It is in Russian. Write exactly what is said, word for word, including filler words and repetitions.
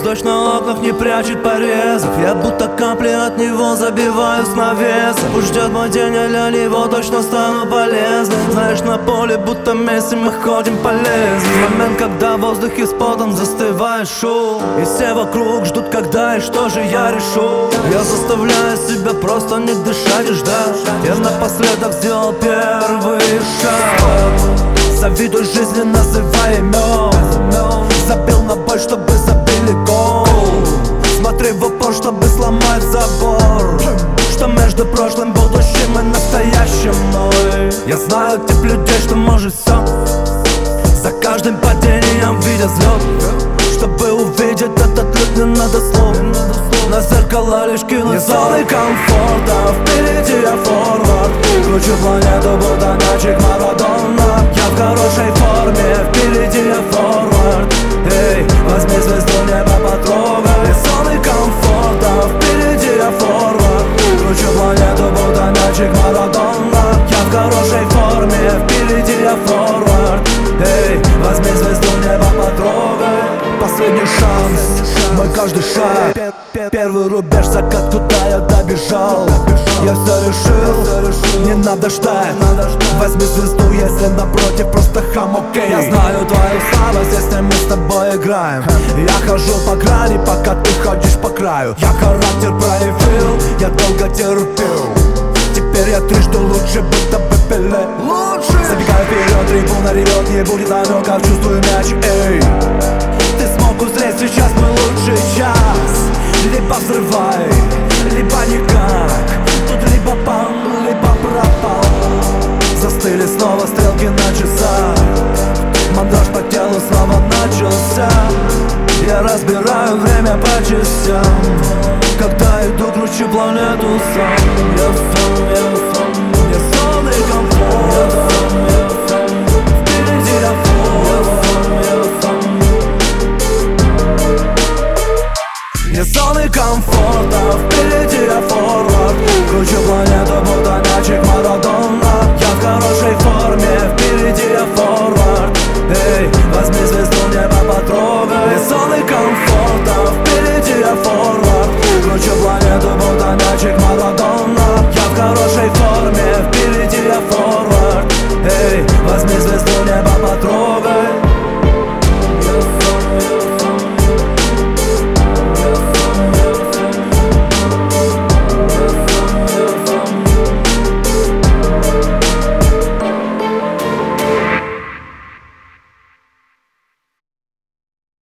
Дождь на окнах не прячет порезов. Я будто капли от него забиваю с навеса. Пусть ждет мой день, а для него точно стану полезным. Знаешь, на поле будто Месси мы ходим по лезвию. Момент, когда в воздухе с потом застывает шум, и все вокруг ждут, когда и что же я решу. Я заставляю себя просто не дышать и ждать. Я напоследок сделал первый шаг. Завидуй жизни, называй имен. Забил на бой, чтобы забили гол. Смотри в упор, чтобы сломать забор. Что между прошлым, будущим и настоящим мной. Я знаю тип людей, что может все. За каждым падением видя взлет. Чтобы увидеть этот лед, не надо слов. На зеркало лишь кинуть зоны комфорта. Впереди я форвард. Кручу планету, будто мячик Марадона. Я в хорошей форме, впереди я форвард. Эй, возьми звезду, небо потрогай. Из зоны комфорта, впереди я форвард. Кручу планету, будто мячик Марадона. Я в хорошей форме, впереди я форвард. Эй, возьми звезду, небо потрогай. Последний шанс, мой каждый шаг. Первый рубеж, закат, куда я добежал. Я все решил, не надо ждать. Возьми звезду, если напротив просто хам, окей. Я знаю твою слабость, если мы с тобой играем. Я хожу по грани, пока ты ходишь по краю. Я характер проявил, я долго терпел. Теперь я трижды лучше, будто бы Пеле. Забегаю вперед, трибуна ревет, не будет намеков, чувствую мяч, эй. Ты смог узреть сейчас мой лучший час. Либо взрывай, либо никак. Тут либо пан, либо пропал. Застыли снова стрелки на часах. Мандраж по телу снова начался. Я разбираю время по частям. Когда иду, кручу планету сам. Я сам, я сам. Я зоны комфорта. Я сам, впереди я форвард. Я сам. Я зоны комфорта, впереди я форвард. Кручу планету, будто мячик Марадона.